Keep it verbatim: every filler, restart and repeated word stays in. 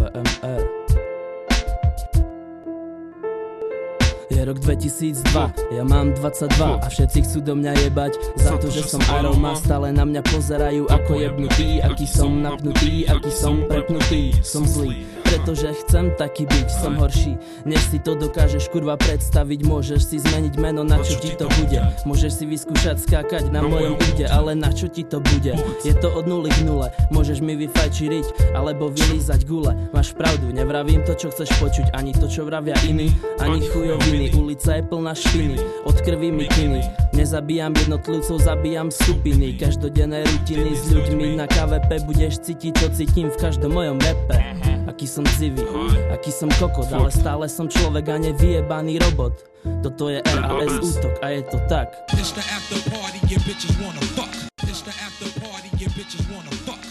em er. Je rok dvetisícdva, ja mám dvadsaťdva a všetci chcú do mňa jebať za to, že som aroma. Stále na mňa pozerajú ako jebnutý, aký som napnutý, aký som prepnutý. Som zlý, pretože chcem taký byť, som horší, než si to dokážeš kurva predstaviť. Môžeš si zmeniť meno, na čo ti to bude. Môžeš si vyskúšať skákať na mojom úde, ale na čo ti to bude? Je to od nuly k nule, môžeš mi vyfajčiriť alebo vylízať gule. Máš pravdu, nevravím to, čo chceš počuť, ani to, čo vravia iní, ani chujoviny. Ulica je plná špiny, od krvi mi kyny. Nezabíjam jednotlivcov, zabíjam skupiny. Každodenné rutiny s ľuďmi na ká vé pé. Budeš cítiť, čo cítim v každom mojom rape. Aký som civý, aký som kokot, ale stále som človek a nevyjebaný robot. Toto je er á es útok a je to tak. It's the after party, your bitches wanna fuck. It's the after party, your bitches wanna fuck.